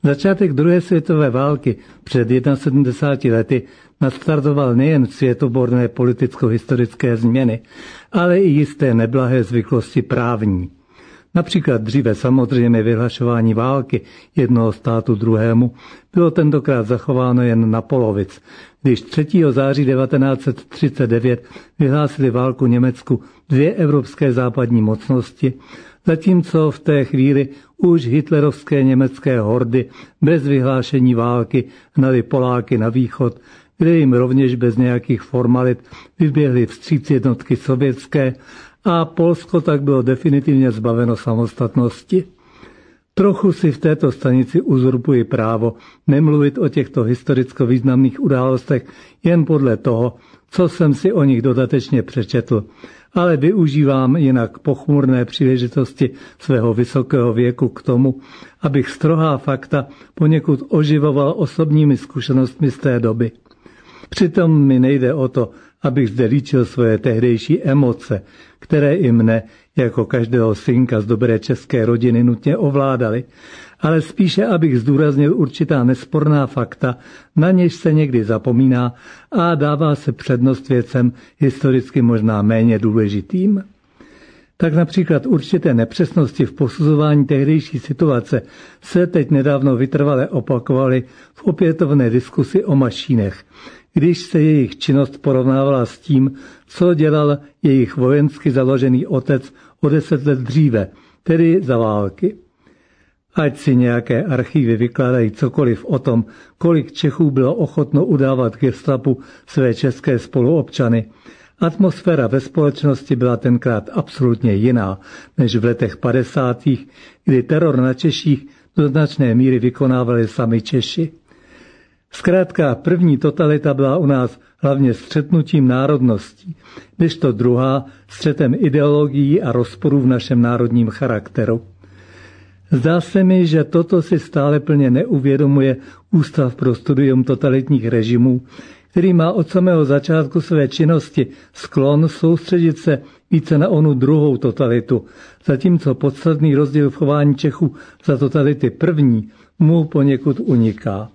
Začátek druhé světové války před 71 lety nastartoval nejen světoborné politicko-historické změny, ale i jisté neblahé zvyklosti právní. Například dříve samozřejmě vyhlašování války jednoho státu druhému bylo tentokrát zachováno jen na polovic, když 3. září 1939 vyhlásili válku Německu dvě evropské západní mocnosti, zatímco v té chvíli už hitlerovské německé hordy bez vyhlášení války hnali Poláky na východ, kde jim rovněž bez nějakých formalit vyběhly vstříc jednotky sovětské a Polsko tak bylo definitivně zbaveno samostatnosti. Trochu si v této stanici uzurpuji právo nemluvit o těchto historicko významných událostech jen podle toho, co jsem si o nich dodatečně přečetl, ale využívám jinak pochmurné příležitosti svého vysokého věku k tomu, abych strohá fakta poněkud oživoval osobními zkušenostmi z té doby. Přitom mi nejde o to, abych zde líčil svoje tehdejší emoce, které i mne, jako každého synka z dobré české rodiny, nutně ovládaly, ale spíše abych zdůraznil určitá nesporná fakta, na něž se někdy zapomíná a dává se přednost věcem historicky možná méně důležitým. Tak například určité nepřesnosti v posuzování tehdejší situace se teď nedávno vytrvale opakovaly v opětovné diskusi o Mašínech, když se jejich činnost porovnávala s tím, co dělal jejich vojensky založený otec o 10 let dříve, tedy za války. Ať si nějaké archívy vykládají cokoliv o tom, kolik Čechů bylo ochotno udávat gestapu své české spoluobčany, atmosféra ve společnosti byla tenkrát absolutně jiná než v letech 50., kdy teror na Češích do značné míry vykonávali sami Češi. Zkrátka první totalita byla u nás hlavně střetnutím národností, kdežto druhá střetem ideologií a rozporů v našem národním charakteru. Zdá se mi, že toto si stále plně neuvědomuje Ústav pro studium totalitních režimů, který má od samého začátku své činnosti sklon soustředit se více na onu druhou totalitu, zatímco podstatný rozdíl v chování Čechů za totality první mu poněkud uniká.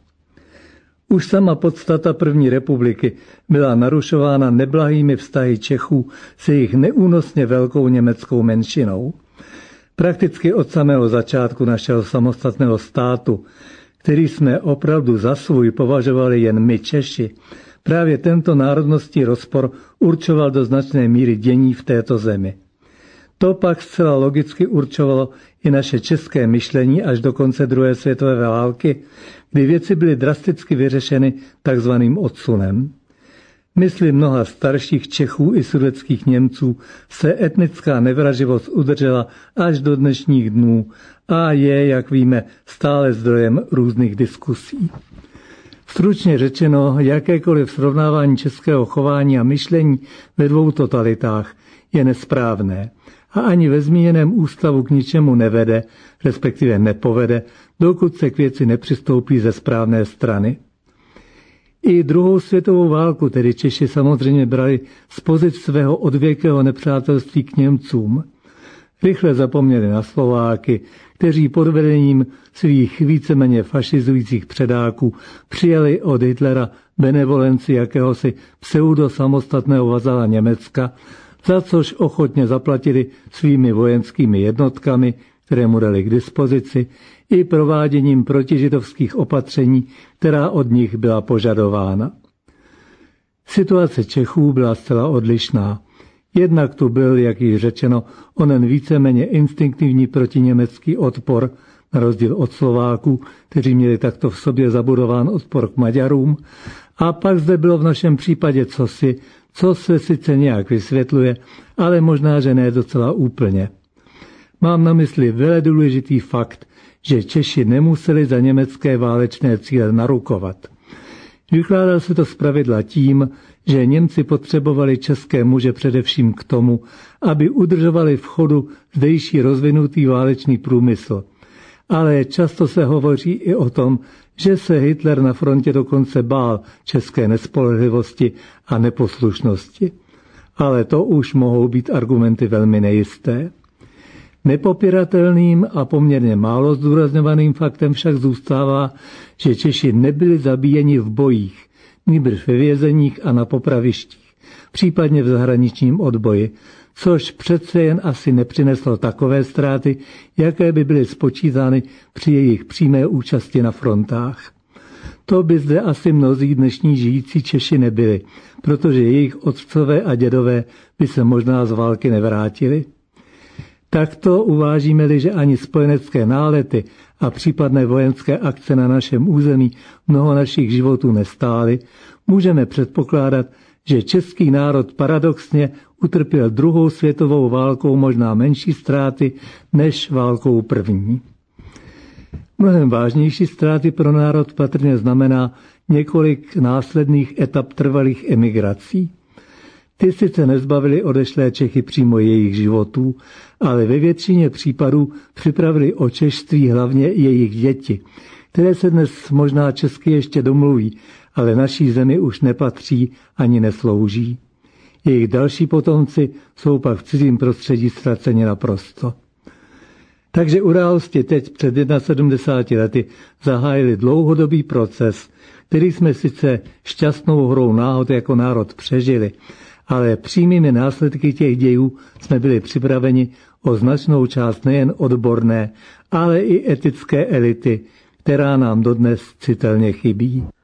Už sama podstata první republiky byla narušována neblahými vztahy Čechů s jejich neúnosně velkou německou menšinou. Prakticky od samého začátku našeho samostatného státu, který jsme opravdu za svůj považovali jen my Češi, právě tento národnostní rozpor určoval do značné míry dění v této zemi. To pak zcela logicky určovalo i naše české myšlení až do konce druhé světové války, kdy věci byly drasticky vyřešeny takzvaným odsunem. Mysli mnoha starších Čechů i sudetských Němců se etnická nevraživost udržela až do dnešních dnů a je, jak víme, stále zdrojem různých diskusí. Stručně řečeno, jakékoliv srovnávání českého chování a myšlení ve dvou totalitách je nesprávné a ani ve zmíněném ústavu k ničemu nevede, respektive nepovede, dokud se k věci nepřistoupí ze správné strany. I druhou světovou válku tedy Češi samozřejmě brali z pozic svého odvěkého nepřátelství k Němcům. Rychle zapomněli na Slováky, kteří pod vedením svých víceméně fašizujících předáků přijali od Hitlera benevolenci jakéhosi pseudosamostatného vazala Německa, za což ochotně zaplatili svými vojenskými jednotkami, které mu dali k dispozici, i prováděním protižidovských opatření, která od nich byla požadována. Situace Čechů byla zcela odlišná. Jednak tu byl, jak již řečeno, onen víceméně instinktivní protiněmecký odpor, na rozdíl od Slováků, kteří měli takto v sobě zabudován odpor k Maďarům, a pak zde bylo v našem případě cosi, co se sice nějak vysvětluje, ale možná, že ne docela úplně. Mám na mysli veledůležitý fakt, že Češi nemuseli za německé válečné cíle narukovat. Vykládal se to zpravidla tím, že Němci potřebovali české muže především k tomu, aby udržovali v chodu zdejší rozvinutý válečný průmysl. Ale často se hovoří i o tom, že se Hitler na frontě dokonce bál české nespolehlivosti a neposlušnosti. Ale to už mohou být argumenty velmi nejisté. Nepopiratelným a poměrně málo zdůrazňovaným faktem však zůstává, že Češi nebyli zabíjeni v bojích, nýbrž ve vězeních a na popravištích, případně v zahraničním odboji, což přece jen asi nepřineslo takové ztráty, jaké by byly spočítány při jejich přímé účasti na frontách. To by zde asi mnozí dnešní žijící Češi nebyli, protože jejich otcové a dědové by se možná z války nevrátili. Takto uvážíme-li, že ani spojenecké nálety a případné vojenské akce na našem území mnoho našich životů nestály, můžeme předpokládat, že český národ paradoxně utrpěl druhou světovou válkou možná menší ztráty než válkou první. Mnohem vážnější ztráty pro národ patrně znamená několik následných etap trvalých emigrací. Ty sice nezbavili odešlé Čechy přímo jejich životů, ale ve většině případů připravili o češství hlavně jejich děti, které se dnes možná česky ještě domluví, ale naší zemi už nepatří ani neslouží. Jejich další potomci jsou pak v cizím prostředí ztraceni naprosto. Takže události teď před 71 lety zahájili dlouhodobý proces, který jsme sice šťastnou hrou náhod jako národ přežili, ale přímými následky těch dějů jsme byli připraveni o značnou část nejen odborné, ale i etické elity, která nám dodnes citelně chybí.